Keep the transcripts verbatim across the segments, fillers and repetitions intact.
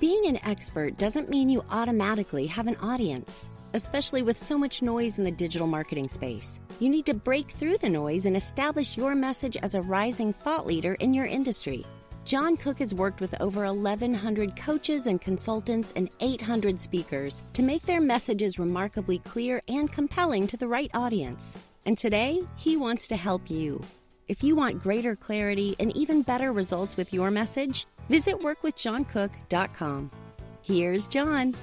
Being an expert doesn't mean you automatically have an audience, especially with so much noise in the digital marketing space. You need to break through the noise and establish your message as a rising thought leader in your industry. John Cook has worked with over eleven hundred coaches and consultants and eight hundred speakers to make their messages remarkably clear and compelling to the right audience. And today, he wants to help you. If you want greater clarity and even better results with your message, visit work with john cook dot com. Here's John.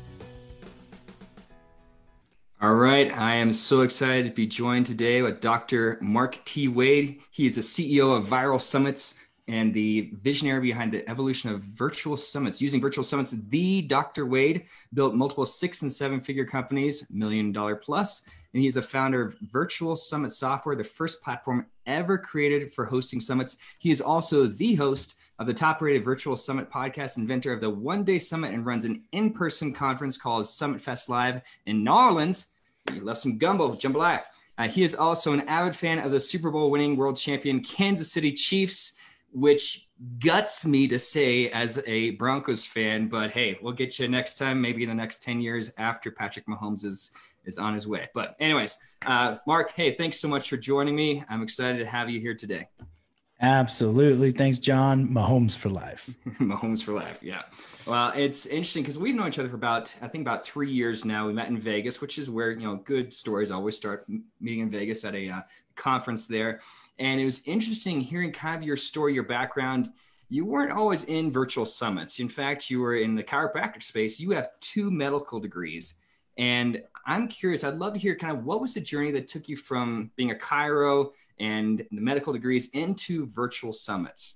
All right. I am so excited to be joined today with Doctor Mark T. Wade. He is the C E O of Viral Summits and the visionary behind the evolution of virtual summits. Using virtual summits, the Doctor Wade built multiple six and seven figure companies, million dollar plus. And he is a founder of Virtual Summit Software, the first platform ever created for hosting summits. He is also the host of the top-rated Virtual Summit podcast, inventor of the One Day Summit, and runs an in-person conference called Summit Fest Live in New Orleans. You love some gumbo, jambalaya. Uh, he is also an avid fan of the Super Bowl winning world champion Kansas City Chiefs, which guts me to say as a Broncos fan, but hey, we'll get you next time, maybe in the next ten years after Patrick Mahomes is is on his way. But anyways, uh, Mark, hey, thanks so much for joining me. I'm excited to have you here today. Absolutely. Thanks, John. Mahomes for life. Mahomes for life. Yeah. Well, it's interesting because we've known each other for about, I think about three years now. We met in Vegas, which is where, you know, good stories always start, meeting in Vegas at a uh, conference there. And it was interesting hearing kind of your story, your background. You weren't always in virtual summits. In fact, you were in the chiropractic space. You have two medical degrees. And I'm curious, I'd love to hear kind of what was the journey that took you from being a chiro and the medical degrees into virtual summits?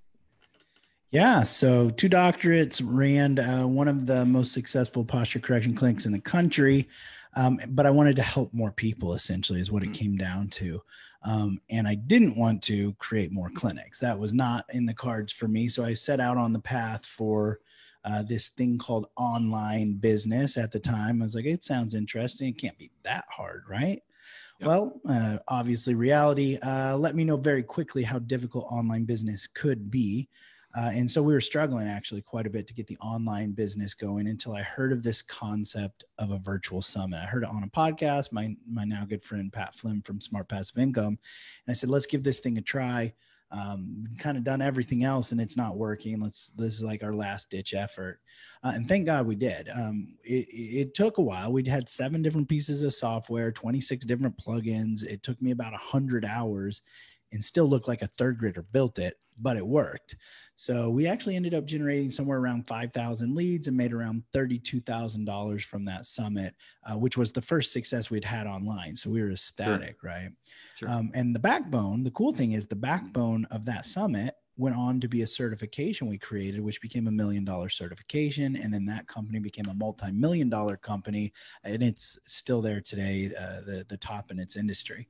Yeah, so two doctorates, ran uh, one of the most successful posture correction clinics in the country. Um, but I wanted to help more people, essentially, is what it came down to. Um, and I didn't want to create more clinics. That was not in the cards for me. So I set out on the path for Uh, this thing called online business at the time. I was like, it sounds interesting. It can't be that hard, right? Yep. Well, uh, obviously reality uh, let me know very quickly how difficult online business could be. Uh, and so we were struggling actually quite a bit to get the online business going until I heard of this concept of a virtual summit. I heard it on a podcast, my, my now good friend, Pat Flynn from Smart Passive Income. And I said, let's give this thing a try. Um, we've kind of done everything else and it's not working. Let's, this is like our last ditch effort. Uh, and thank God we did. Um, it, it took a while. We'd had seven different pieces of software, twenty-six different plugins. It took me about a hundred hours and still looked like a third grader built it, but it worked. So we actually ended up generating somewhere around five thousand leads and made around thirty-two thousand dollars from that summit, uh, which was the first success we'd had online. So we were ecstatic, sure. right? Sure. Um, and the backbone, the cool thing is the backbone of that summit went on to be a certification we created, which became a million dollar certification. And then that company became a multi-million dollar company. And it's still there today, uh, the, the top in its industry.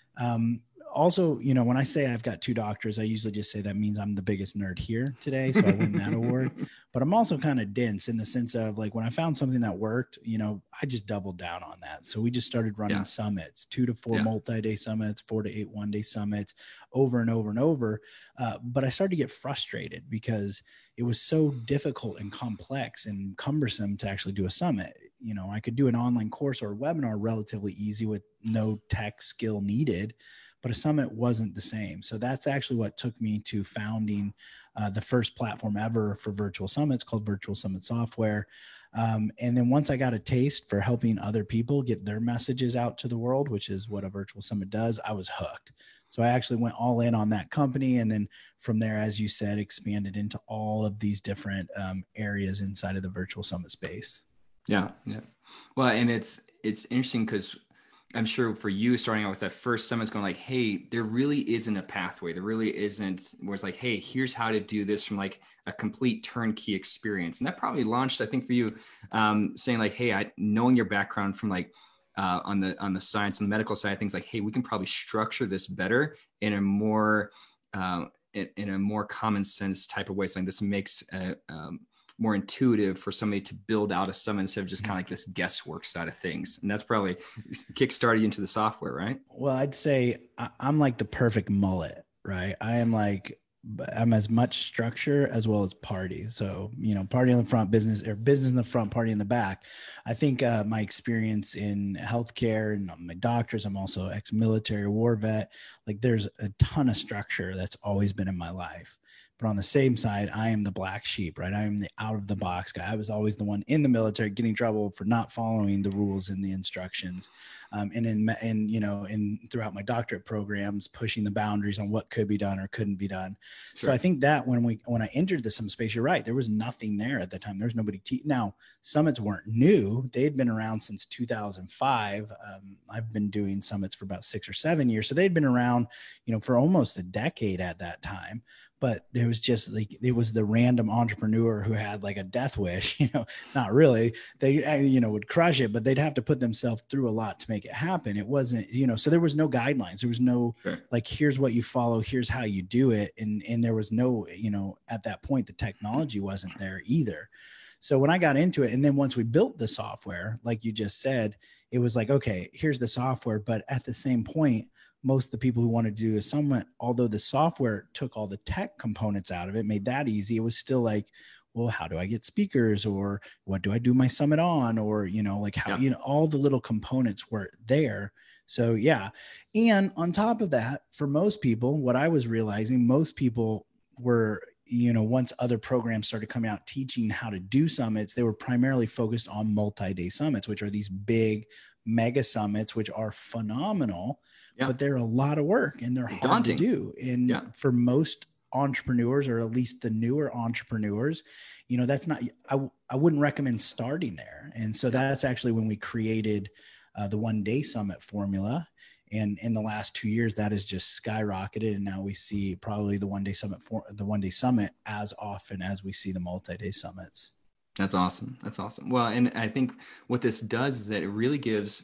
Um, Also, you know, when I say I've got two doctors, I usually just say that means I'm the biggest nerd here today. So I win that award. But I'm also kind of dense in the sense of like when I found something that worked, you know, I just doubled down on that. So we just started running yeah. summits, two to four yeah. multi-day summits, four to eight one-day summits over and over and over. Uh, but I started to get frustrated because it was so difficult and complex and cumbersome to actually do a summit. You know, I could do an online course or a webinar relatively easy with no tech skill needed, but a summit wasn't the same. So that's actually what took me to founding uh, the first platform ever for virtual summits called Virtual Summit Software. Um, and then once I got a taste for helping other people get their messages out to the world, which is what a virtual summit does, I was hooked. So I actually went all in on that company. And then from there, as you said, expanded into all of these different um, areas inside of the virtual summit space. Yeah. Yeah. Well, and it's, it's interesting because I'm sure for you starting out with that first summit, it's going like, hey, there really isn't a pathway. There really isn't where it's like, hey, here's how to do this from like a complete turnkey experience. And that probably launched, I think for you, um, saying like, hey, I knowing your background from like uh, on the, on the science and the medical side of things, like, hey, we can probably structure this better in a more, uh, in, in a more common sense type of way. It's like this makes a, um, more intuitive for somebody to build out a summit instead of just kind of like this guesswork side of things. And that's probably kickstarted you into the software, right? Well, I'd say I'm like the perfect mullet, right? I am like, but I'm as much structure as well as party. So, you know, party in the front, business or business in the front, party in the back. I think uh, my experience in healthcare and my doctors, I'm also ex-military war vet. Like there's a ton of structure that's always been in my life. But on the same side, I am the black sheep, right? I am the out of the box guy. I was always the one in the military getting in trouble for not following the rules and the instructions. Um, and in, and, you know, in throughout my doctorate programs, pushing the boundaries on what could be done or couldn't be done. Sure. So I think that when we, when I entered the Summit space, you're right. There was nothing there at the time. There's nobody. Te- now summits weren't new. They'd been around since two thousand five. Um, I've been doing summits for about six or seven years. So they'd been around, you know, for almost a decade at that time. But there was just like, it was the random entrepreneur who had like a death wish, you know, not really, they, you know, would crush it, but they'd have to put themselves through a lot to make it happen. It wasn't, you know, so there was no guidelines. There was no, sure. like, here's what you follow, here's how you do it. And, and there was no, you know, at that point, the technology wasn't there either. So when I got into it, and then once we built the software, like you just said, it was like, okay, here's the software. But at the same point, most of the people who wanted to do a summit, although the software took all the tech components out of it, made that easy. It was still like, well, how do I get speakers, or what do I do my summit on? Or, you know, like how, yeah. you know, all the little components were there. So yeah. And on top of that, for most people, what I was realizing, most people were, you know, once other programs started coming out teaching how to do summits, they were primarily focused on multi-day summits, which are these big mega summits, which are phenomenal. Yeah. But they're a lot of work and they're hard Daunting. to do. And yeah. for most entrepreneurs, or at least the newer entrepreneurs, you know, that's not, I, I wouldn't recommend starting there. And so yeah. that's actually when we created uh, the one day summit formula. And in the last two years, that has just skyrocketed. And now we see probably the one day summit for the one day summit as often as we see the multi-day summits. That's awesome. That's awesome. Well, and I think what this does is that it really gives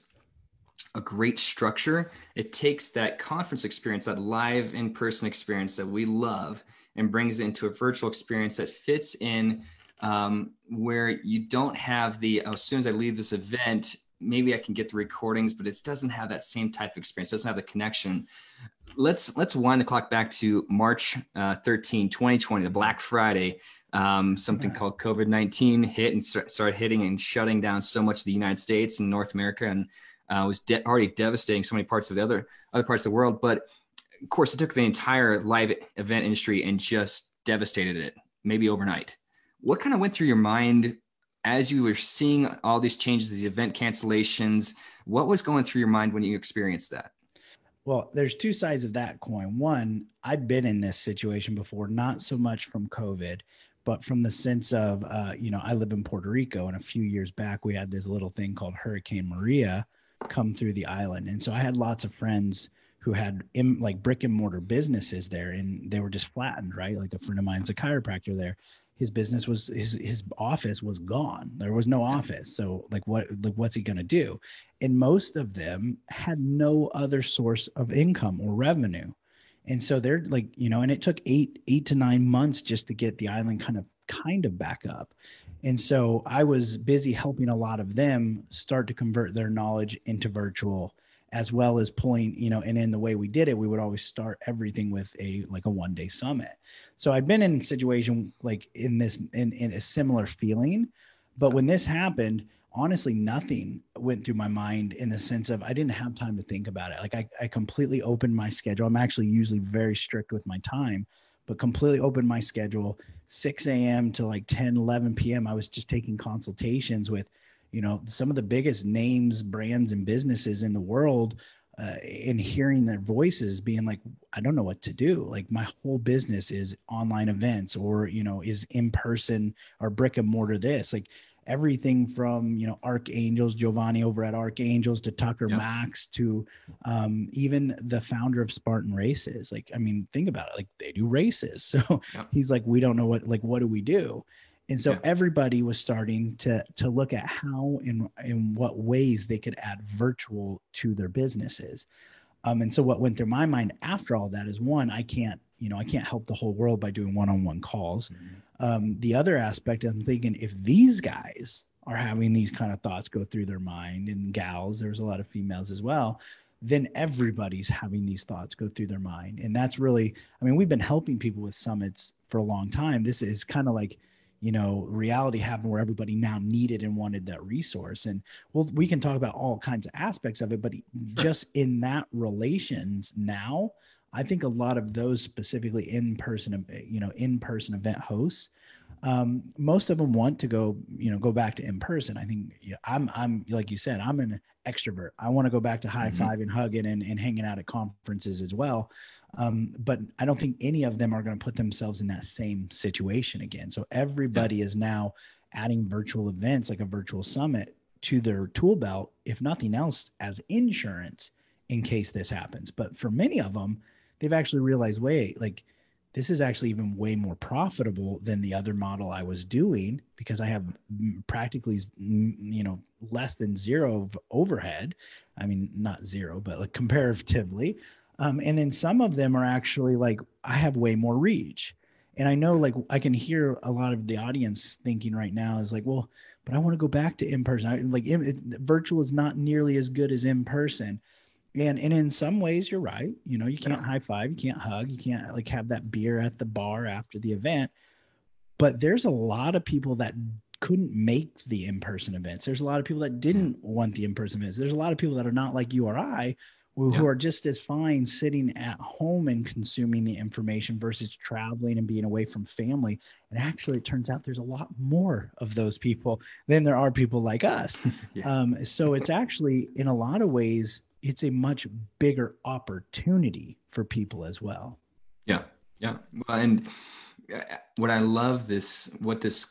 a great structure. It takes that conference experience, that live in-person experience that we love, and brings it into a virtual experience that fits in um, where you don't have the, oh, as soon as I leave this event, maybe I can get the recordings, but it doesn't have that same type of experience. It doesn't have the connection. Let's, let's wind the clock back to March uh, thirteenth, twenty twenty, the Black Friday. Um, something yeah. called COVID nineteen hit and start, started hitting and shutting down so much of the United States and North America, and uh, was de- already devastating so many parts of the other, other parts of the world. But of course, it took the entire live event industry and just devastated it, maybe overnight. What kind of went through your mind as you were seeing all these changes, these event cancellations? What was going through your mind when you experienced that? Well, there's two sides of that coin. One, I'd been in this situation before, not so much from COVID, but from the sense of, uh, you know, I live in Puerto Rico, and a few years back, we had this little thing called Hurricane Maria come through the island. And so I had lots of friends who had in, like brick and mortar businesses there, and they were just flattened, right? Like a friend of mine's a chiropractor there. His business was, his, his office was gone. There was no office. So like, what, like, what's he going to do? And most of them had no other source of income or revenue. And so they're like, you know, and it took eight, eight to nine months just to get the island kind of, kind of back up. And so I was busy helping a lot of them start to convert their knowledge into virtual, as well as pulling, you know, and in the way we did it, we would always start everything with a, like a one day summit. So I'd been in a situation like in this, in, in a similar feeling, but when this happened, honestly, nothing went through my mind in the sense of I didn't have time to think about it. Like I, I completely opened my schedule. I'm actually usually very strict with my time, but completely opened my schedule, six a.m. to like ten, eleven p.m. I was just taking consultations with, you know, some of the biggest names, brands, and businesses in the world, uh, and hearing their voices being like, I don't know what to do. Like my whole business is online events, or, you know, is in person or brick and mortar this, like everything from, you know, Archangels, Giovanni over at Archangels, to Tucker yep. Max, to um, even the founder of Spartan Races. Like, I mean, think about it, like they do races. So yep. he's like, we don't know what, like, what do we do? And so yeah. everybody was starting to, to look at how, in, in what ways they could add virtual to their businesses. Um, and so what went through my mind after all that is, one, I can't, you know, I can't help the whole world by doing one-on-one calls. Mm-hmm. Um, the other aspect, I'm thinking, if these guys are having these kind of thoughts go through their mind, and gals, there's a lot of females as well, then everybody's having these thoughts go through their mind. And that's really, I mean, we've been helping people with summits for a long time. This is kind of like, you know, reality happened where everybody now needed and wanted that resource. And well, we can talk about all kinds of aspects of it, but just in that relations now, I think a lot of those specifically in-person, you know, in-person event hosts, um, most of them want to go, you know, go back to in-person. I think you know, I'm, I'm like you said, I'm an extrovert. I want to go back to high five mm-hmm. and hugging and, and hanging out at conferences as well. Um, but I don't think any of them are going to put themselves in that same situation again. So everybody yeah. is now adding virtual events like a virtual summit to their tool belt, if nothing else, as insurance in case this happens. But for many of them, they've actually realized, wait, like this is actually even way more profitable than the other model I was doing because I have practically, you know, less than zero of overhead. I mean, not zero, but like comparatively. Um, and then some of them are actually like, I have way more reach. And I know like I can hear a lot of the audience thinking right now is like, well, but I want to go back to in-person. I, like it, virtual is not nearly as good as in-person. And, and in some ways you're right. You know, you can't high five, you can't hug, you can't like have that beer at the bar after the event. But there's a lot of people that couldn't make the in-person events. There's a lot of people that didn't want the in-person events. There's a lot of people that are not like you or I, who yeah. are just as fine sitting at home and consuming the information versus traveling and being away from family. And actually, it turns out there's a lot more of those people than there are people like us. yeah. um, so it's actually, in a lot of ways, it's a much bigger opportunity for people as well. Yeah. Yeah. Well, and what I love this, what this,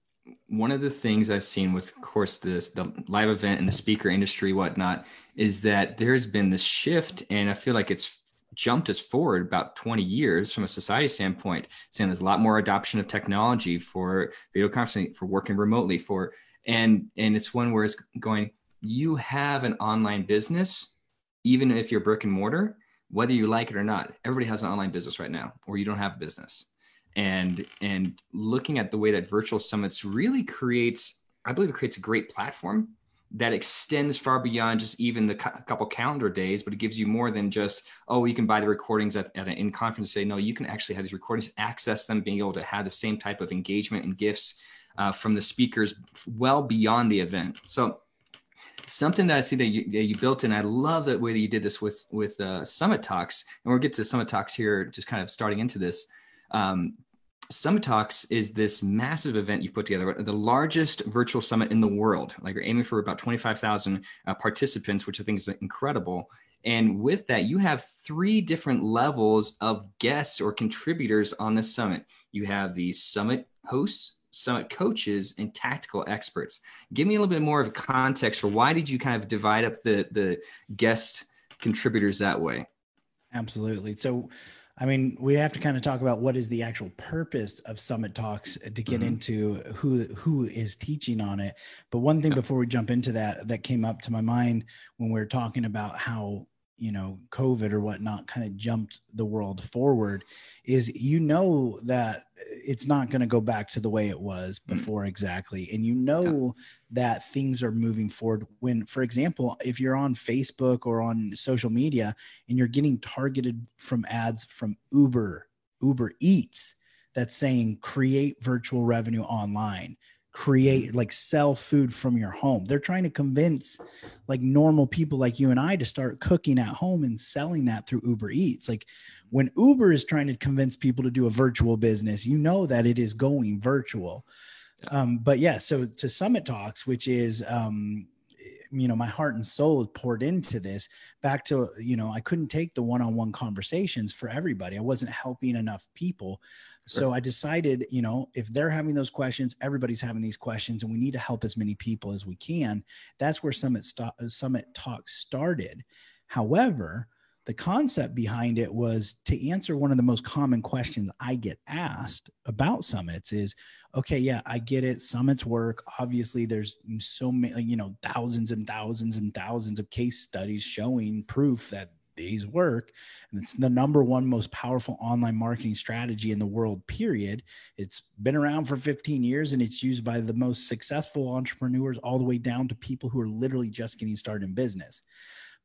one of the things I've seen with, of course, this, the live event and the speaker industry, whatnot, is that there's been this shift, and I feel like it's jumped us forward about twenty years from a society standpoint, saying there's a lot more adoption of technology for video conferencing, for working remotely, for, and, and it's one where it's going, you have an online business, even if you're brick and mortar, whether you like it or not, everybody has an online business right now, or you don't have a business. And, and looking at the way that virtual summits really creates, I believe it creates a great platform that extends far beyond just even the cu- couple calendar days, but it gives you more than just, oh, you can buy the recordings at, at an in-conference day. No, you can actually have these recordings, access them, being able to have the same type of engagement and gifts uh, from the speakers well beyond the event. So something that I see that you, that you built in, I love the way that you did this with, with uh, Summit Talks, and we'll get to Summit Talks here, just kind of starting into this. Um, Summit Talks is this massive event you've put together, the largest virtual summit in the world. Like you're aiming for about twenty-five thousand uh, participants, which I think is incredible. And with that, you have three different levels of guests or contributors on this summit. You have the summit hosts, summit coaches, and tactical experts. Give me a little bit more of context for why did you kind of divide up the, the guest contributors that way? Absolutely. So, I mean, we have to kind of talk about what is the actual purpose of Summit Talks to get mm-hmm. into who who is teaching on it. But one thing yeah. before we jump into that, that came up to my mind when we were talking about how, you know, COVID or whatnot kind of jumped the world forward is, you know, that it's not going to go back to the way it was before mm-hmm. exactly. And you know yeah. that things are moving forward when, for example, if you're on Facebook or on social media and you're getting targeted from ads from Uber, Uber Eats, that's saying create virtual revenue online, create, like sell food from your home. They're trying to convince like normal people like you and I to start cooking at home and selling that through Uber Eats. Like when Uber is trying to convince people to do a virtual business, you know that it is going virtual. Yeah. Um, but yeah, so to Summit Talks, which is, um, you know, my heart and soul is poured into this, back to, you know, I couldn't take the one-on-one conversations for everybody. I wasn't helping enough people. So I decided, you know, if they're having those questions, everybody's having these questions, and we need to help as many people as we can. That's where Summit, St- Summit Talk started. However, the concept behind it was to answer one of the most common questions I get asked about summits is, okay, yeah, I get it. Summits work. Obviously, there's so many, you know, thousands and thousands and thousands of case studies showing proof that these work. And it's the number one most powerful online marketing strategy in the world, period. It's been around for fifteen years and it's used by the most successful entrepreneurs all the way down to people who are literally just getting started in business.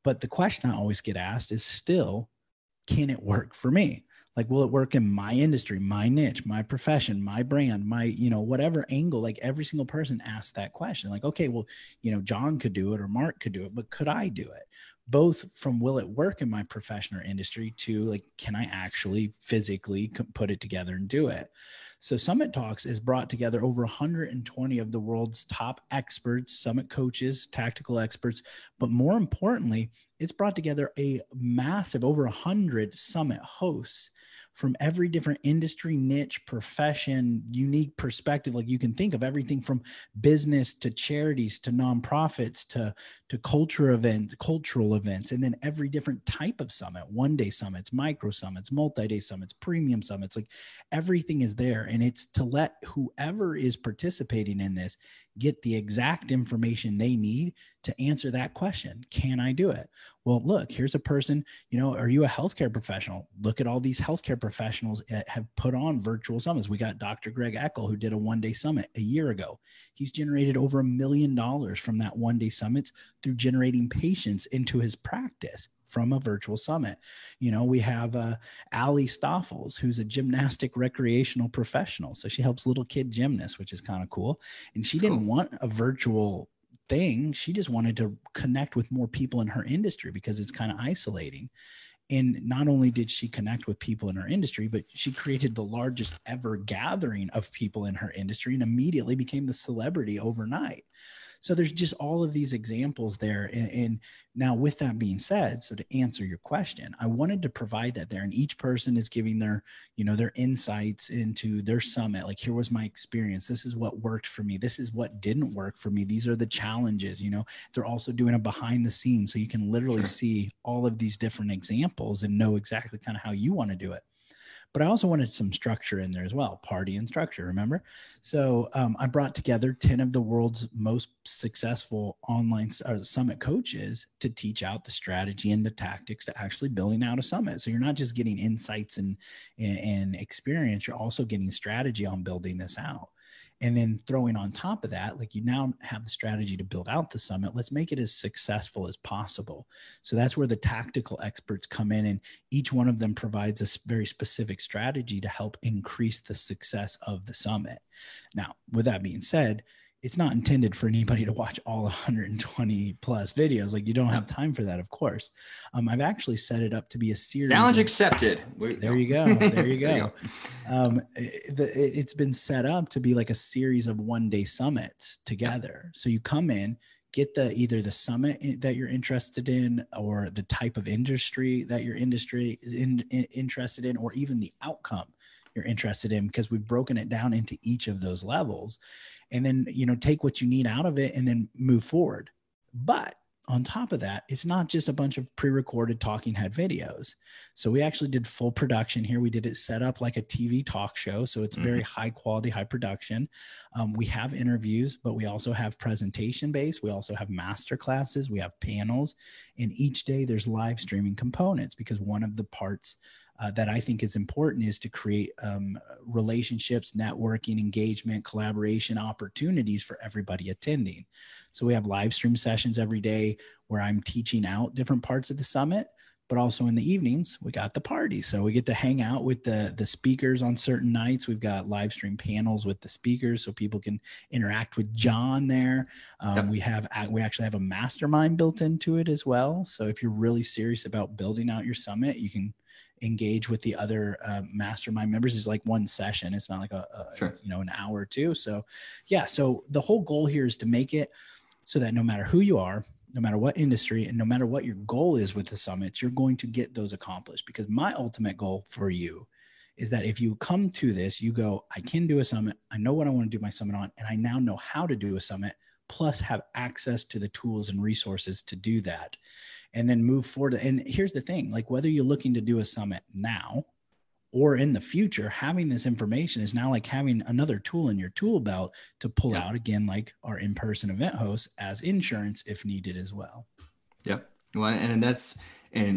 But the question I always get asked is still, can it work for me? Like, will it work in my industry, my niche, my profession, my brand, my, you know, whatever angle? Like every single person asks that question. Like, okay, well, you know, John could do it or Mark could do it, but could I do it? Both from will it work in my profession or industry to like, can I actually physically put it together and do it? So Summit Talks is brought together over one hundred twenty of the world's top experts, summit coaches, tactical experts, but more importantly, it's brought together a massive over one hundred summit hosts from every different industry, niche, profession, unique perspective. Like you can think of everything from business to charities to nonprofits to, to culture events, cultural events, and then every different type of summit, one day summits, micro summits, multi-day summits, premium summits, like everything is there. And it's to let whoever is participating in this get the exact information they need to answer that question. Can I do it? Well, look, here's a person, you know, are you a healthcare professional? Look at all these healthcare professionals that have put on virtual summits. We got Doctor Greg Eckel, who did a one-day summit a year ago. He's generated over a million dollars from that one-day summit through generating patients into his practice from a virtual summit. You know, we have uh, Allie Stoffels, who's a gymnastic recreational professional. So she helps little kid gymnasts, which is kind of cool. And she didn't want a virtual thing. She just wanted to connect with more people in her industry because it's kind of isolating. And not only did she connect with people in her industry, but she created the largest ever gathering of people in her industry and immediately became the celebrity overnight. So there's just all of these examples there. And, and now with that being said, so to answer your question, I wanted to provide that there, and each person is giving their, you know, their insights into their summit. Like, here was my experience. This is what worked for me. This is what didn't work for me. These are the challenges, you know. They're also doing a behind the scenes. So you can literally sure. see all of these different examples and know exactly kind of how you want to do it. But I also wanted some structure in there as well, party and structure, remember? So um, I brought together ten of the world's most successful online or summit coaches to teach out the strategy and the tactics to actually building out a summit. So you're not just getting insights and, and, and experience, you're also getting strategy on building this out. And then throwing on top of that, like you now have the strategy to build out the summit, let's make it as successful as possible. So that's where the tactical experts come in, and each one of them provides a very specific strategy to help increase the success of the summit. Now, with that being said, it's not intended for anybody to watch all one hundred twenty plus videos. Like, you don't have time for that, of course. Um, I've actually set it up to be a series. Challenge of, accepted. There you go. There you go. There you go. Um, it, the, it's been set up to be like a series of one day summits together. So you come in, get the either the summit that you're interested in, or the type of industry that your industry is in, in, interested in, or even the outcome you're interested in, because we've broken it down into each of those levels. And then, you know, take what you need out of it and then move forward. But on top of that, it's not just a bunch of pre-recorded talking head videos. So we actually did full production here. We did it set up like a T V talk show. So it's mm-hmm. very high quality, high production. Um, we have interviews, but we also have presentation based. We also have master classes. We have panels. And each day there's live streaming components, because one of the parts Uh, that I think is important is to create um, relationships, networking, engagement, collaboration opportunities for everybody attending. So we have live stream sessions every day where I'm teaching out different parts of the summit, but also in the evenings, we got the party. So we get to hang out with the, the speakers on certain nights. We've got live stream panels with the speakers so people can interact with John there. Um, yep. We have, we actually have a mastermind built into it as well. So if you're really serious about building out your summit, you can engage with the other uh, mastermind members. Is like one session. It's not like a, a sure. you know, an hour or two. So yeah. So the whole goal here is to make it so that no matter who you are, no matter what industry, and no matter what your goal is with the summits, you're going to get those accomplished. Because my ultimate goal for you is that if you come to this, you go, I can do a summit. I know what I want to do my summit on, and I now know how to do a summit, plus have access to the tools and resources to do that. And then move forward. And here's the thing, like whether you're looking to do a summit now or in the future, having this information is now like having another tool in your tool belt to pull yeah. out, again, like our in-person event hosts, as insurance if needed as well. Yep. Well, and that's, and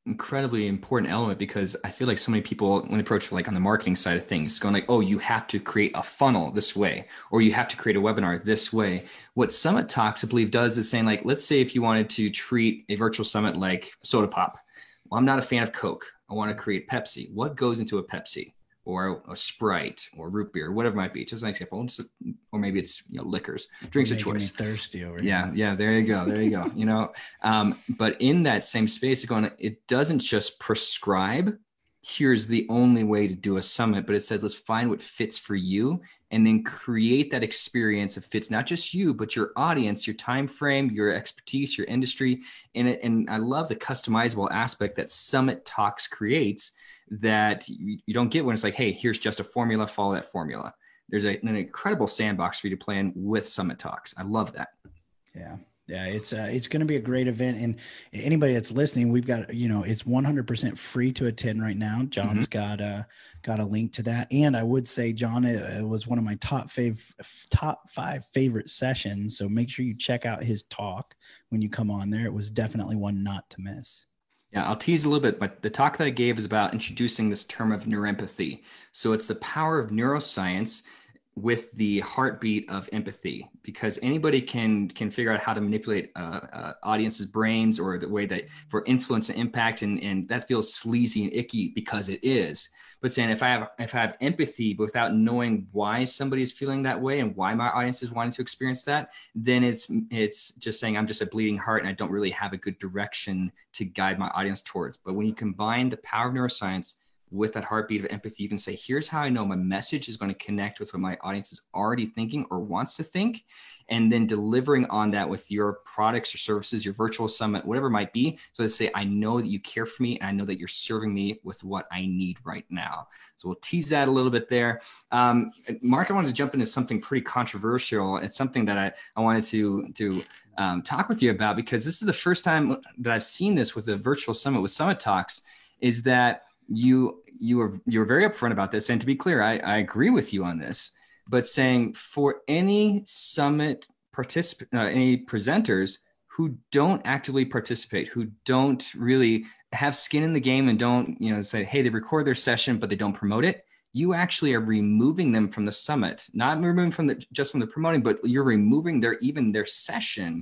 incredibly important element, because I feel like so many people, when they approach like on the marketing side of things, going like, oh, you have to create a funnel this way, or you have to create a webinar this way. What Summit Talks, I believe, does is saying like, let's say if you wanted to treat a virtual summit like soda pop. Well, I'm not a fan of Coke. I want to create Pepsi. What goes into a Pepsi? Or a Sprite or root beer, whatever it might be, just an example. Or maybe it's, you know, liquors, drinks of choice. Me thirsty over yeah, here. yeah. There you go, there you go. You know, um, but in that same space, going, it doesn't just prescribe, here's the only way to do a summit, but it says let's find what fits for you, and then create that experience that fits not just you, but your audience, your time frame, your expertise, your industry, and it, and I love the customizable aspect that Summit Talks creates, that you, you don't get when it's like, hey, here's just a formula, follow that formula. There's a, an incredible sandbox for you to play in with Summit Talks. I love that. Yeah. Yeah. It's, uh, it's going to be a great event. And anybody that's listening, we've got, you know, it's one hundred percent free to attend right now. John's mm-hmm. got a, got a link to that. And I would say, John, it, it was one of my top fav, top five favorite sessions. So make sure you check out his talk when you come on there. It was definitely one not to miss. Yeah, I'll tease a little bit, but the talk that I gave is about introducing this term of neuroempathy. So it's the power of neuroscience with the heartbeat of empathy, because anybody can can figure out how to manipulate uh, uh, audiences' brains, or the way that for influence and impact, and, and that feels sleazy and icky because it is. But saying if I have if I have empathy but without knowing why somebody is feeling that way and why my audience is wanting to experience that, then it's it's just saying I'm just a bleeding heart and I don't really have a good direction to guide my audience towards. But when you combine the power of neuroscience with that heartbeat of empathy, you can say, here's how I know my message is going to connect with what my audience is already thinking or wants to think. And then delivering on that with your products or services, your virtual summit, whatever it might be. So they say, I know that you care for me, and I know that you're serving me with what I need right now. So we'll tease that a little bit there. Um, Mark, I wanted to jump into something pretty controversial. It's something that I, I wanted to, to um, talk with you about, because this is the first time that I've seen this with a virtual summit with Summit Talks, is that you you are you're very upfront about this. And to be clear, I, I agree with you on this, but saying for any summit participant, uh, any presenters who don't actively participate, who don't really have skin in the game and don't, you know, say, hey, they record their session, but they don't promote it, you actually are removing them from the summit, not removing from the, just from the promoting, but you're removing their, even their session.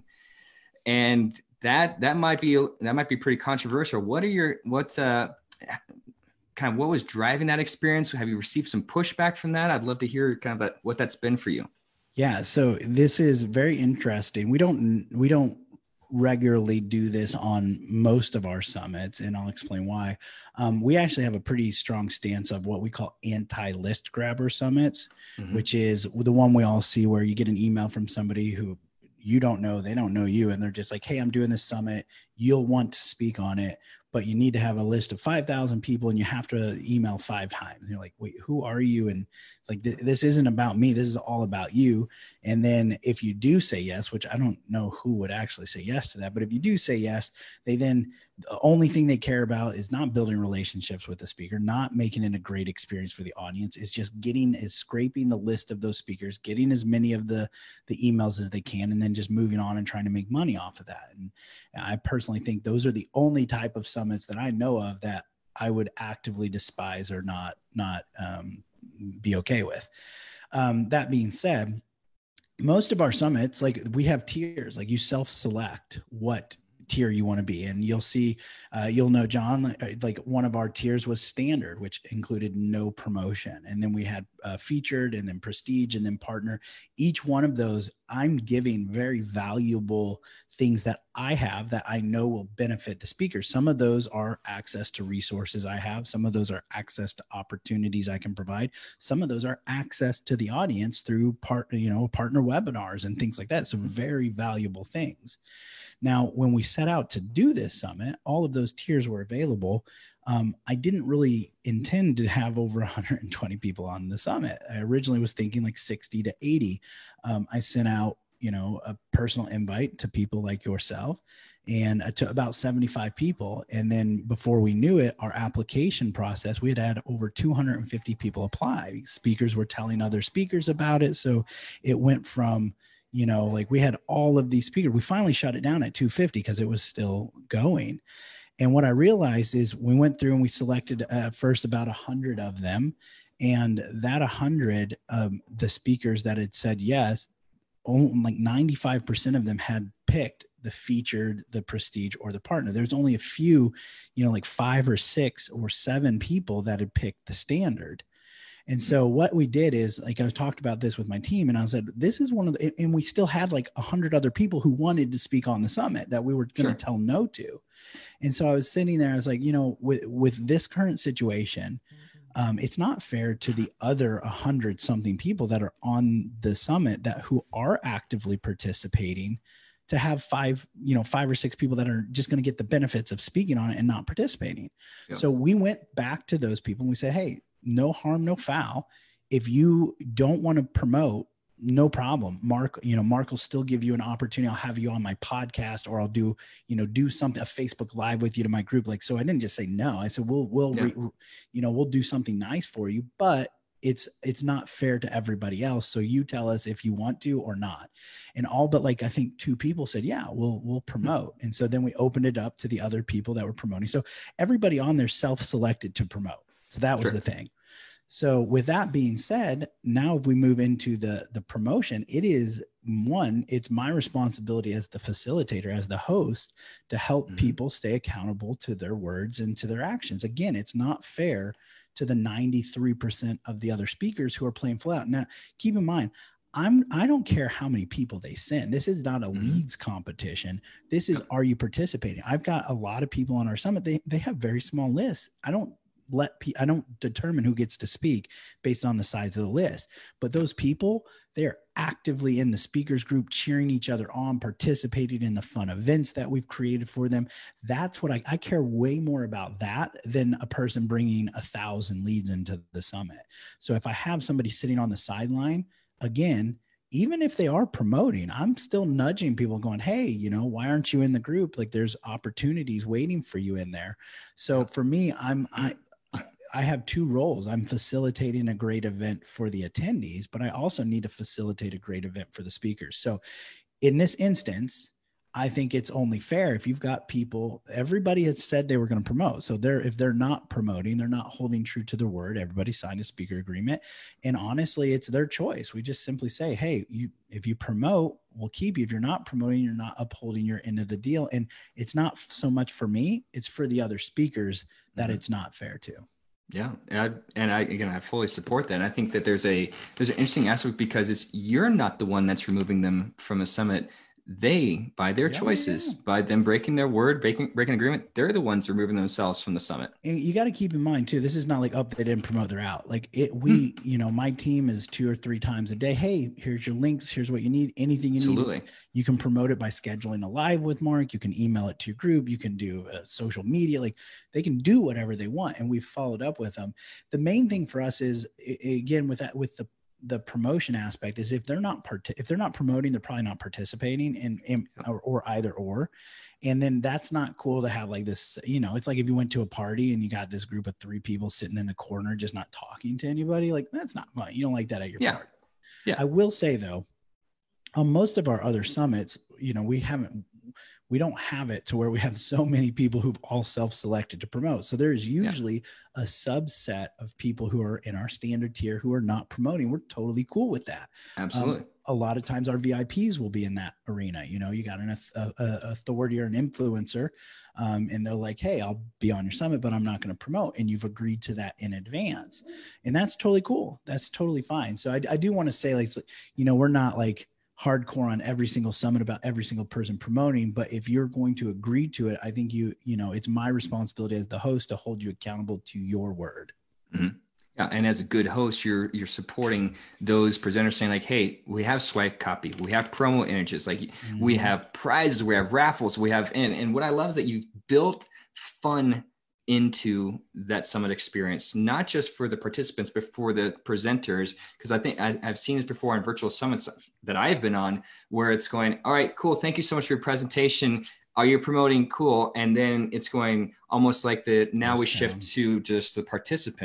And that, that might be, that might be pretty controversial. What are your, what's, uh, kind of what was driving that experience? Have you received some pushback from that? I'd love to hear kind of that, what that's been for you. Yeah. So this is very interesting. We don't, we don't regularly do this on most of our summits, and I'll explain why. Um, we actually have a pretty strong stance of what we call anti-list grabber summits, mm-hmm. which is the one we all see where you get an email from somebody who you don't know, they don't know you, and they're just like, hey, I'm doing this summit. You'll want to speak on it, but you need to have a list of five thousand people and you have to email five times. And you're like, wait, who are you? And like, th- this isn't about me. This is all about you. And then if you do say yes, which I don't know who would actually say yes to that, but if you do say yes, they then, the only thing they care about is not building relationships with the speaker, not making it a great experience for the audience. It's just getting, is scraping the list of those speakers, getting as many of the, the emails as they can, and then just moving on and trying to make money off of that. And I personally think those are the only type of summits that I know of that I would actively despise or not, not um, be okay with. Um, that being said, most of our summits, like we have tiers, like you self-select what tier you want to be. And you'll see, uh, you'll know, John, like one of our tiers was standard, which included no promotion. And then we had uh, featured, and then prestige, and then partner. Each one of those, I'm giving very valuable things that I have that I know will benefit the speaker. Some of those are access to resources I have. Some of those are access to opportunities I can provide. Some of those are access to the audience through part, you know, partner webinars and things like that. So very valuable things. Now, when we set out to do this summit, all of those tiers were available. Um, I didn't really intend to have over one hundred twenty people on the summit. I originally was thinking like sixty to eighty. Um, I sent out, you know, a personal invite to people like yourself, and uh, to about seventy-five people. And then before we knew it, our application process, we had had over two hundred fifty people apply. Speakers were telling other speakers about it. So it went from, you know, like we had all of these speakers. We finally shut it down at two hundred fifty because it was still going. And what I realized is we went through and we selected uh, first about a hundred of them. And that a hundred, um, the speakers that had said yes, only like ninety-five percent of them had picked the featured, the prestige, or the partner. There's only a few, you know, like five or six or seven people that had picked the standard. And so what we did is, like, I was talked about this with my team, and I said, this is one of the, and we still had like a hundred other people who wanted to speak on the summit that we were going to sure. tell no to. And so I was sitting there, I was like, you know, with, with this current situation, um, it's not fair to the other a hundred something people that are on the summit that who are actively participating to have five, you know, five or six people that are just going to get the benefits of speaking on it and not participating. Yep. So we went back to those people and we said, hey, no harm, no foul. If you don't want to promote, no problem. Mark, you know, Mark will still give you an opportunity. I'll have you on my podcast, or I'll do, you know, do something, a Facebook Live with you to my group. Like, so I didn't just say no. I said, we'll, we'll, yeah. re, you know, we'll do something nice for you, but it's, it's not fair to everybody else. So you tell us if you want to or not. And all but like, I think two people said, yeah, we'll, we'll promote. And so then we opened it up to the other people that were promoting. So everybody on there self-selected to promote. So that was sure. the thing. So with that being said, now if we move into the, the promotion, it is one, it's my responsibility as the facilitator, as the host, to help mm-hmm. people stay accountable to their words and to their actions. Again, it's not fair to the ninety-three percent of the other speakers who are playing full out. Now, keep in mind, I'm, I don't care how many people they send. This is not a mm-hmm. leads competition. This is, are you participating? I've got a lot of people on our summit. They, they have very small lists. I don't let pe- I don't determine who gets to speak based on the size of the list, but those people, they're actively in the speakers group, cheering each other on, participating in the fun events that we've created for them. That's what I, I care way more about that than a person bringing a thousand leads into the summit. So if I have somebody sitting on the sideline, again, even if they are promoting, I'm still nudging people going, hey, you know, why aren't you in the group? Like, there's opportunities waiting for you in there. So for me, I'm, I, I have two roles. I'm facilitating a great event for the attendees, but I also need to facilitate a great event for the speakers. So in this instance, I think it's only fair if you've got people, everybody has said they were going to promote. So they're, if they're not promoting, they're not holding true to their word. Everybody signed a speaker agreement. And honestly, it's their choice. We just simply say, hey, you, if you promote, we'll keep you. If you're not promoting, you're not upholding your end of the deal. And it's not so much for me, it's for the other speakers that mm-hmm. it's not fair to. Yeah. And I, and I, again, I fully support that. And I think that there's a, there's an interesting aspect because it's, you're not the one that's removing them from a summit. They, by their yeah, choices, yeah. by them breaking their word, breaking, breaking agreement, they're the ones removing themselves from the summit. And you got to keep in mind too, this is not like, oh, they didn't promote, they're out. Like it, we, hmm. you know, my team is two or three times a day. Hey, here's your links. Here's what you need. Anything you Absolutely. need. You can promote it by scheduling a live with Mark. You can email it to your group. You can do uh, social media. Like they can do whatever they want. And we've followed up with them. The main thing for us is, again, with that, with the the promotion aspect is if they're not part, if they're not promoting, they're probably not participating in, in or, or either or. And then that's not cool to have like this, you know, it's like if you went to a party and you got this group of three people sitting in the corner, just not talking to anybody, like that's not fun. You don't like that at your yeah. party. Yeah. I will say though, on most of our other summits, you know, we haven't, we don't have it to where we have so many people who've all self-selected to promote. So there's usually yeah. a subset of people who are in our standard tier who are not promoting. We're totally cool with that. Absolutely. Um, a lot of times our V I Ps will be in that arena. You know, you got an a, a authority or an influencer um, and they're like, hey, I'll be on your summit, but I'm not going to promote. And you've agreed to that in advance. And that's totally cool. That's totally fine. So I, I do want to say like, you know, we're not like hardcore on every single summit about every single person promoting, but if you're going to agree to it, I think you, you know, it's my responsibility as the host to hold you accountable to your word. Mm-hmm. Yeah. And as a good host, you're, you're supporting those presenters saying like, hey, we have swipe copy, we have promo images, like mm-hmm. we have prizes, we have raffles, we have, and, and what I love is that you've built fun into that summit experience, not just for the participants, but for the presenters. Because I think I, I've seen this before on virtual summits that I've been on, where it's going, all right, cool. Thank you so much for your presentation. Are you promoting? Cool. And then it's going almost like the, now we shift to just the participants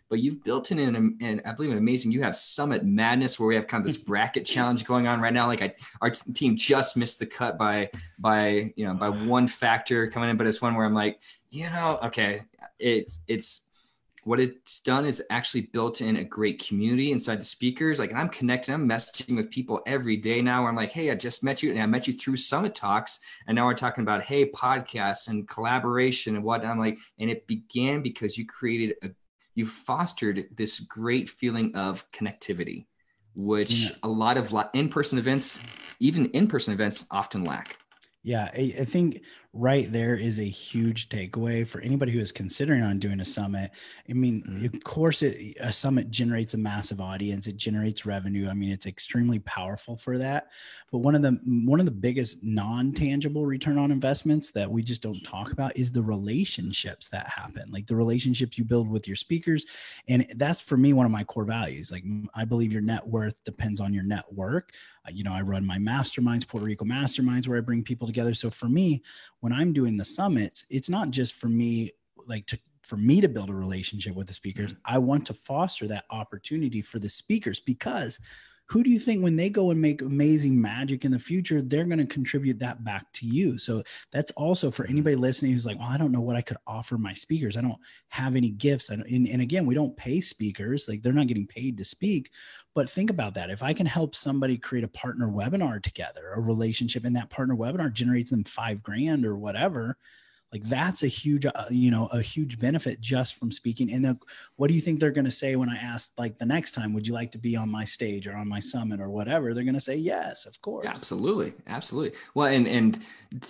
but you've built in an, and I believe an amazing, you have Summit Madness where we have kind of this bracket challenge going on right now. Like I, our team just missed the cut by, by, you know, by one factor coming in, but it's one where I'm like, you know, okay, it's, it's, what it's done is actually built in a great community inside the speakers. Like I'm connecting, I'm messaging with people every day now where I'm like, hey, I just met you and I met you through Summit Talks. And now we're talking about, hey, podcasts and collaboration and what I'm like, and it began because you created a, you fostered this great feeling of connectivity, which yeah. a lot of in-person events, even in-person events often lack. Yeah, I, I think right there is a huge takeaway for anybody who is considering on doing a summit. I mean, mm-hmm. of course, it, a summit generates a massive audience. It generates revenue. I mean, it's extremely powerful for that. But one of the one of the biggest non-tangible return on investments that we just don't talk about is the relationships that happen, like the relationships you build with your speakers. And that's for me one of my core values. Like I believe your net worth depends on your network. Uh, you know, I run my masterminds, Puerto Rico masterminds, where I bring people together. So for me, when I'm doing the summits, it's not just for me, like to, for me to build a relationship with the speakers. I want to foster that opportunity for the speakers, because who do you think when they go and make amazing magic in the future, they're going to contribute that back to you. So that's also for anybody listening who's like, well, I don't know what I could offer my speakers. I don't have any gifts. And, and again, we don't pay speakers. Like they're not getting paid to speak. But think about that. If I can help somebody create a partner webinar together, a relationship, and that partner webinar generates them five grand or whatever, like that's a huge, uh, you know, a huge benefit just from speaking. And then what do you think they're going to say when I ask, like the next time, would you like to be on my stage or on my summit or whatever? They're going to say, yes, of course. Absolutely. Absolutely. Well, and, and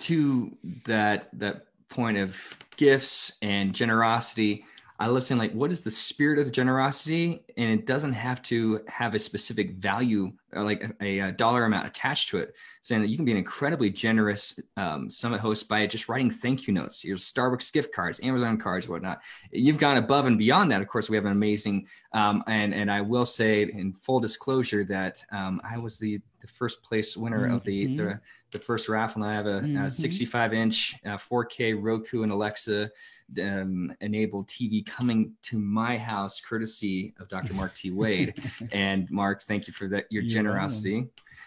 to that, that point of gifts and generosity, I love saying like, what is the spirit of the generosity? And it doesn't have to have a specific value or like a, a dollar amount attached to it. Saying that you can be an incredibly generous um, summit host by just writing thank you notes, your Starbucks gift cards, Amazon cards, whatnot. You've gone above and beyond that. Of course, we have an amazing, um, and, and I will say in full disclosure that um, I was the, the first place winner mm-hmm. of the, the, the first raffle. And I have a, mm-hmm. a sixty-five inch uh, four K Roku and Alexa um, enabled T V coming to my house, courtesy of Doctor Mark T. Wade. And Mark, thank you for that, your yeah. generosity.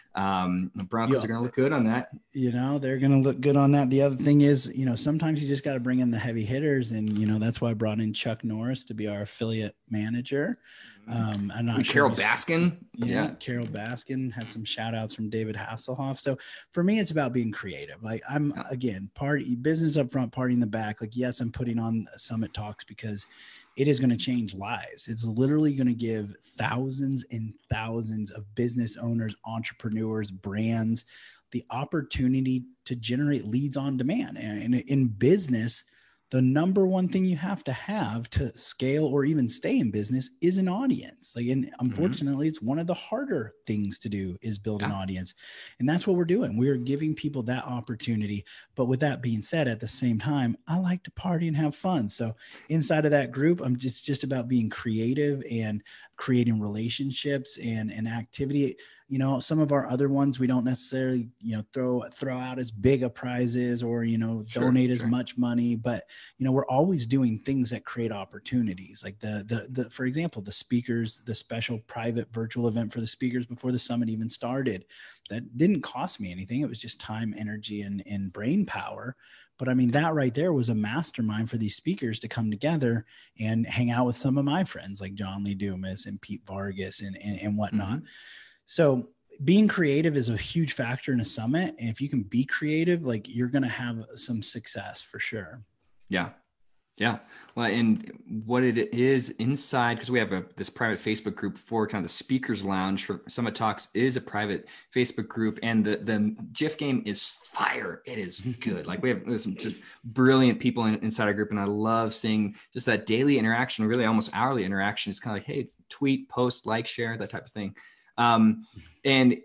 Um, the Broncos yeah. are going to look good on that. You know, they're going to look good on that. The other thing is, you know, sometimes you just got to bring in the heavy hitters. And, you know, that's why I brought in Chuck Norris to be our affiliate manager. Um, I'm not and sure Carol Baskin. Yeah, yeah. Carol Baskin had some shout outs from David Hasselhoff. So for me, it's about being creative. Like I'm yeah. again, party business up front, party in the back. Like, yes, I'm putting on Summit Talks because it is going to change lives. It's literally going to give thousands and thousands of business owners, entrepreneurs, brands, the opportunity to generate leads on demand. And in business, the number one thing you have to have to scale or even stay in business is an audience. Like, and unfortunately, mm-hmm. it's one of the harder things to do is build yeah. an audience. And that's what we're doing. We're giving people that opportunity. But with that being said, at the same time, I like to party and have fun. So inside of that group, I'm just, just about being creative and creating relationships and, and activity. You know, some of our other ones, we don't necessarily, you know, throw, throw out as big a prizes or, you know, sure, donate sure. as much money, but, you know, we're always doing things that create opportunities. Like the, the, the, for example, the speakers, the special private virtual event for the speakers before the summit even started, that didn't cost me anything. It was just time, energy, and, and brain power. But I mean, that right there was a mastermind for these speakers to come together and hang out with some of my friends like John Lee Dumas and Pete Vargas and, and, and whatnot. Mm-hmm. So being creative is a huge factor in a summit. And if you can be creative, like you're going to have some success for sure. Yeah. Yeah. Well, and what it is inside, because we have a, this private Facebook group for kind of the speakers lounge for Summit Talks is a private Facebook group, and the, the GIF game is fire. It is good. Like we have some just brilliant people in, inside our group. And I love seeing just that daily interaction, really almost hourly interaction. It's kind of like, hey, tweet, post, like, share, that type of thing. Um, and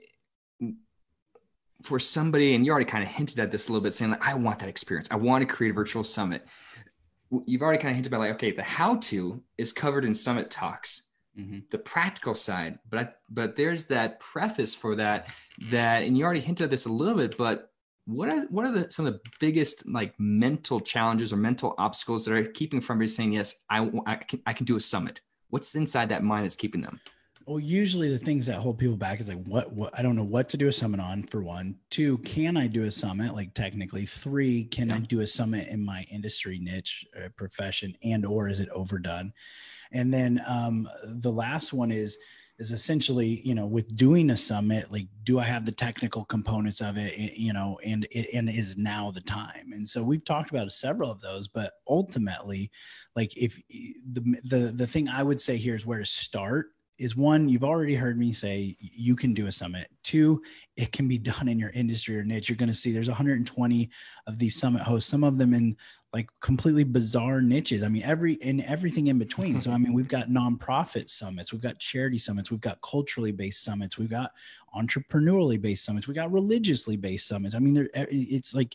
for somebody, and you already kind of hinted at this a little bit, saying like, I want that experience. I want to create a virtual summit. You've already kind of hinted about like, okay, the how-to is covered in Summit Talks, mm-hmm. the practical side, but, I, but there's that preface for that, that, and you already hinted at this a little bit, but what are, what are the, some of the biggest like mental challenges or mental obstacles that are keeping from you saying, yes, I, I can, I can do a summit. What's inside that mind that's keeping them? Well, usually the things that hold people back is like, what, what, I don't know what to do a summit on, for one. Two, can I do a summit? Like technically. Three, can yeah. I do a summit in my industry niche or profession, and, or is it overdone? And then um, the last one is, is essentially, you know, with doing a summit, like, do I have the technical components of it, you know, and, and is now the time? And so we've talked about several of those, but ultimately, like, if the, the, the thing I would say here is where to start is, one, you've already heard me say you can do a summit. Two, it can be done in your industry or niche. You're going to see there's one hundred twenty of these summit hosts, some of them in like completely bizarre niches. I mean, every, and everything in between. So, I mean, we've got nonprofit summits, we've got charity summits, we've got culturally based summits, we've got entrepreneurially based summits, we got religiously based summits. I mean, there, it's like,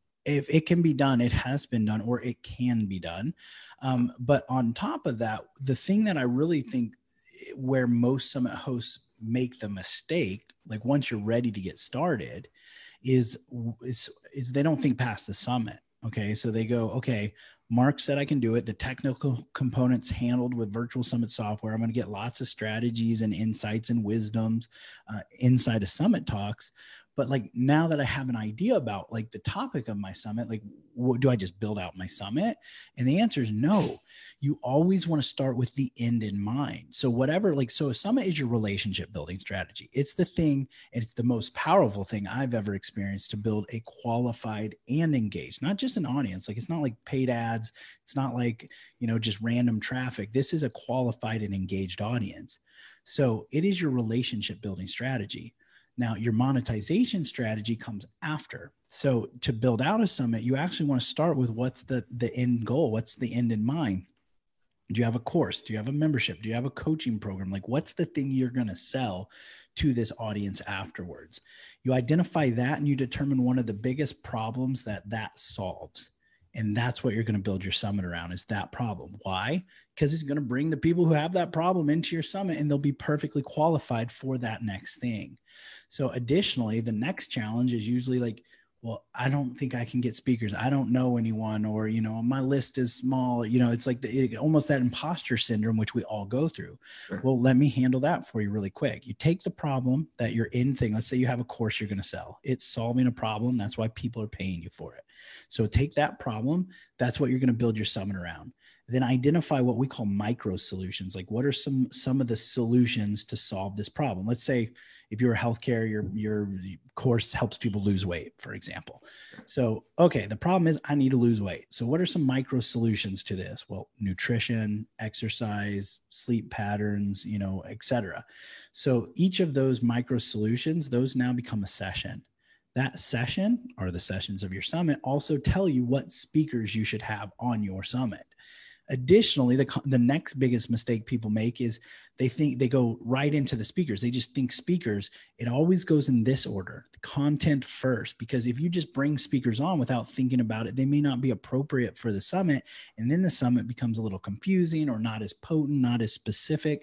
if it can be done, it has been done, or it can be done. Um, but on top of that, the thing that I really think where most summit hosts make the mistake, like once you're ready to get started, is, is, is they don't think past the summit. Okay. So they go, okay, Mark said I can do it. The technical components handled with Virtual Summit software. I'm going to get lots of strategies and insights and wisdoms uh, inside of Summit Talks. But like, now that I have an idea about like the topic of my summit, like, what do I just build out my summit? And the answer is no. You always want to start with the end in mind. So whatever, like, so a summit is your relationship building strategy. It's the thing, and it's the most powerful thing I've ever experienced to build a qualified and engaged, not just an audience. Like, it's not like paid ads. It's not like, you know, just random traffic. This is a qualified and engaged audience. So it is your relationship building strategy. Now, your monetization strategy comes after. So to build out a summit, you actually want to start with what's the, the end goal? What's the end in mind? Do you have a course? Do you have a membership? Do you have a coaching program? Like, what's the thing you're going to sell to this audience afterwards? You identify that, and you determine one of the biggest problems that that solves. And that's what you're going to build your summit around, is that problem. Why? Because it's going to bring the people who have that problem into your summit, and they'll be perfectly qualified for that next thing. So additionally, the next challenge is usually like, well, I don't think I can get speakers. I don't know anyone, or, you know, my list is small. You know, it's like the, it, almost that imposter syndrome, which we all go through. Sure. Well, let me handle that for you really quick. You take the problem that you're in thing. Let's say you have a course you're going to sell. It's solving a problem. That's why people are paying you for it. So take that problem. That's what you're going to build your summit around. Then identify what we call micro solutions. Like, what are some, some of the solutions to solve this problem? Let's say if you're a healthcare, your, your course helps people lose weight, for example. So, okay, the problem is I need to lose weight. So what are some micro solutions to this? Well, nutrition, exercise, sleep patterns, you know, et cetera. So each of those micro solutions, those now become a session. That session, or the sessions of your summit, also tell you what speakers you should have on your summit. Additionally, the, the next biggest mistake people make is they think they go right into the speakers. They just think speakers. It always goes in this order: the content first, because if you just bring speakers on without thinking about it, they may not be appropriate for the summit. And then the summit becomes a little confusing, or not as potent, not as specific.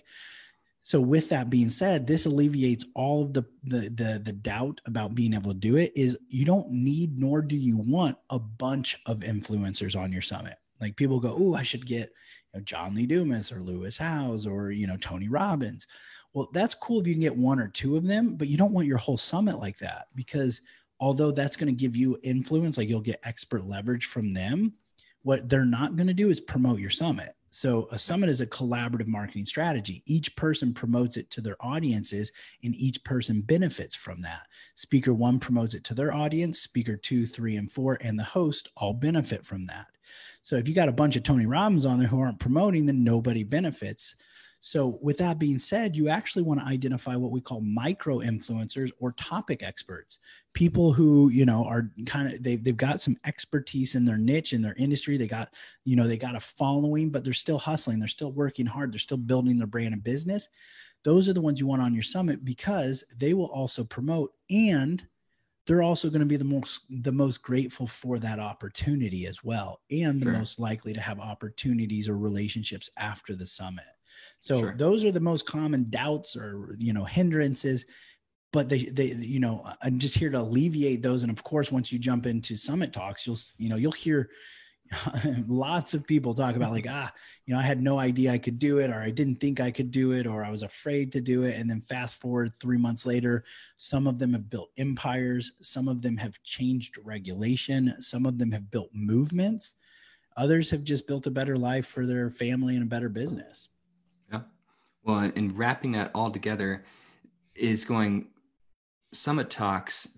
So with that being said, this alleviates all of the, the, the, the doubt about being able to do it. Is you don't need, nor do you want, a bunch of influencers on your summit. Like, people go, oh, I should get, you know, John Lee Dumas or Lewis Howes or, you know, Tony Robbins. Well, that's cool if you can get one or two of them, but you don't want your whole summit like that, because although that's going to give you influence, like you'll get expert leverage from them, what they're not going to do is promote your summit. So a summit is a collaborative marketing strategy. Each person promotes it to their audiences, and each person benefits from that. Speaker one promotes it to their audience, speaker two, three, and four, and the host all benefit from that. So if you got a bunch of Tony Robbins on there who aren't promoting, then nobody benefits. So with that being said, you actually want to identify what we call micro influencers or topic experts, people who, you know, are kind of, they've, they've got some expertise in their niche, in their industry. They got, you know, they got a following, but they're still hustling. They're still working hard. They're still building their brand and business. Those are the ones you want on your summit, because they will also promote, and they're also going to be the most, the most grateful for that opportunity as well. And the sure. most likely to have opportunities or relationships after the summit. So sure. those are the most common doubts or, you know, hindrances, but they, they, you know, I'm just here to alleviate those. And of course, once you jump into Summit Talks, you'll, you know, you'll hear, Lots of people talk about like, ah, you know, I had no idea I could do it, or I didn't think I could do it, or I was afraid to do it. And then fast forward three months later, some of them have built empires. Some of them have changed regulation. Some of them have built movements. Others have just built a better life for their family and a better business. Yeah. Well, and wrapping that all together is going, Summit Talks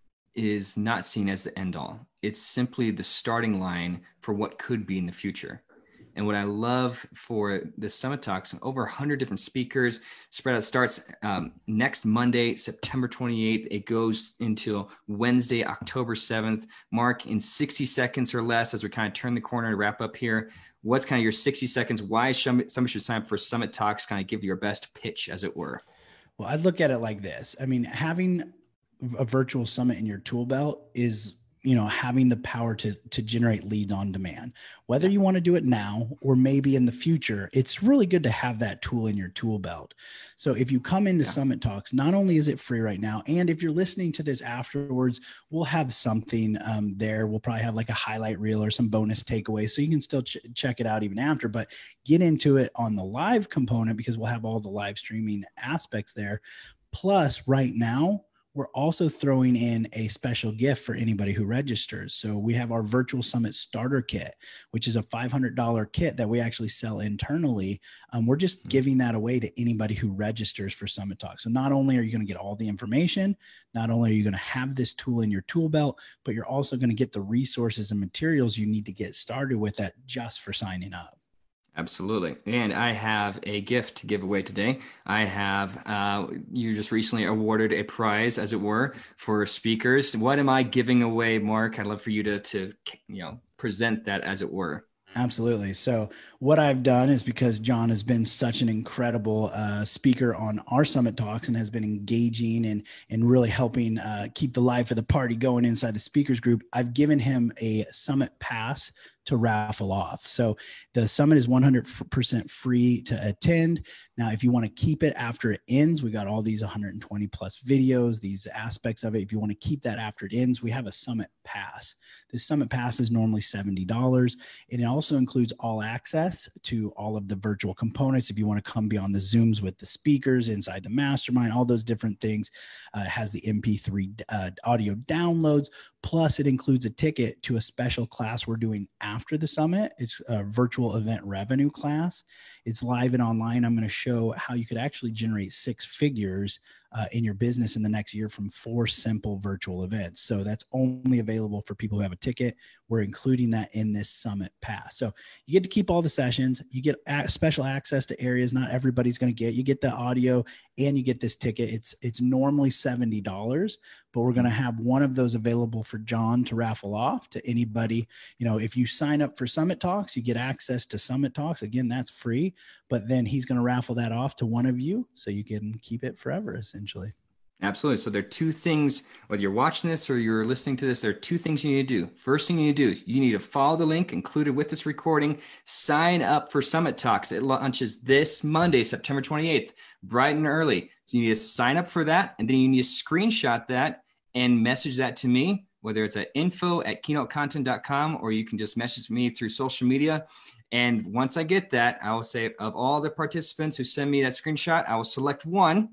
is not seen as the end all. It's simply the starting line for what could be in the future. And what I love for the Summit Talks, over one hundred different speakers spread out, starts um, next Monday, September twenty-eighth. It goes into Wednesday, October seventh. Mark, in sixty seconds or less, as we kind of turn the corner to wrap up here, what's kind of your sixty seconds? Why somebody should sign up for Summit Talks? Kind of give your best pitch, as it were. Well, I'd look at it like this. I mean, having a virtual summit in your tool belt is, you know, having the power to, to generate leads on demand, whether you want to do it now or maybe in the future. It's really good to have that tool in your tool belt. So if you come into yeah. Summit Talks, not only is it free right now, and if you're listening to this afterwards, we'll have something um, there. We'll probably have like a highlight reel or some bonus takeaways, so you can still ch- check it out even after, but get into it on the live component because we'll have all the live streaming aspects there. Plus right now, we're also throwing in a special gift for anybody who registers. So we have our Virtual Summit Starter Kit, which is a five hundred dollars kit that we actually sell internally. Um, we're just giving that away to anybody who registers for Summit Talk. So not only are you going to get all the information, not only are you going to have this tool in your tool belt, but you're also going to get the resources and materials you need to get started with that just for signing up. Absolutely. And I have a gift to give away today. I have, uh, you just recently awarded a prize, as it were, for speakers. What am I giving away, Mark? I'd love for you to, to, you know, present that, as it were. Absolutely. So what I've done is, because John has been such an incredible uh, speaker on our Summit Talks and has been engaging and, and really helping uh, keep the life of the party going inside the speakers group, I've given him a Summit Pass to raffle off. So the summit is one hundred percent free to attend. Now, if you want to keep it after it ends, we got all these one hundred twenty plus videos, these aspects of it. If you want to keep that after it ends, we have a Summit Pass. This Summit Pass is normally seventy dollars. And it also includes all access to all of the virtual components. If you want to come be on the Zooms with the speakers inside the mastermind, all those different things. Uh, it has the M P three uh, audio downloads. Plus, it includes a ticket to a special class we're doing after the summit. It's a virtual event revenue class. It's live and online. I'm going to show how you could actually generate six figures uh, in your business in the next year from four simple virtual events. So that's only available for people who have a ticket. We're including that in this Summit Pass. So you get to keep all the sessions. You get a- special access to areas not everybody's going to get. You get the audio and you get this ticket. It's it's normally seventy dollars, but we're going to have one of those available for John to raffle off to anybody. You know, if you sign up for Summit Talks, you get access to Summit Talks. Again, that's free, but then he's going to raffle that off to one of you so you can keep it forever, essentially. Absolutely. So there are two things, whether you're watching this or you're listening to this, there are two things you need to do. First thing you need to do, you need to follow the link included with this recording, sign up for Summit Talks. It launches this Monday, September twenty-eighth, bright and early. So you need to sign up for that, and then you need to screenshot that and message that to me, whether it's at info at keynote content dot com, or you can just message me through social media. And once I get that, I will say, of all the participants who send me that screenshot, I will select one,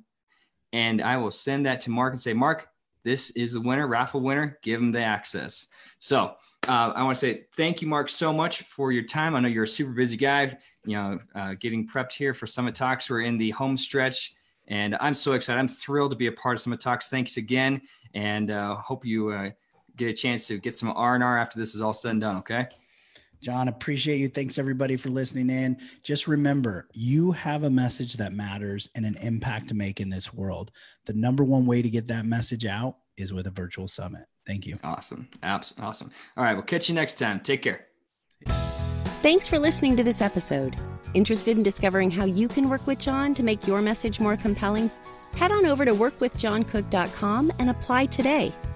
and I will send that to Mark and say, Mark, this is the winner, raffle winner, give them the access. So uh, I want to say thank you, Mark, so much for your time. I know you're a super busy guy, you know, uh, getting prepped here for Summit Talks. We're in the home stretch, and I'm so excited. I'm thrilled to be a part of Summit Talks. Thanks again, and uh, hope you uh, get a chance to get some R and R after this is all said and done, okay? John, appreciate you. Thanks everybody for listening in. Just remember, you have a message that matters and an impact to make in this world. The number one way to get that message out is with a virtual summit. Thank you. Awesome. Awesome. All right. We'll catch you next time. Take care. Thanks for listening to this episode. Interested in discovering how you can work with John to make your message more compelling? Head on over to work with john cook dot com and apply today.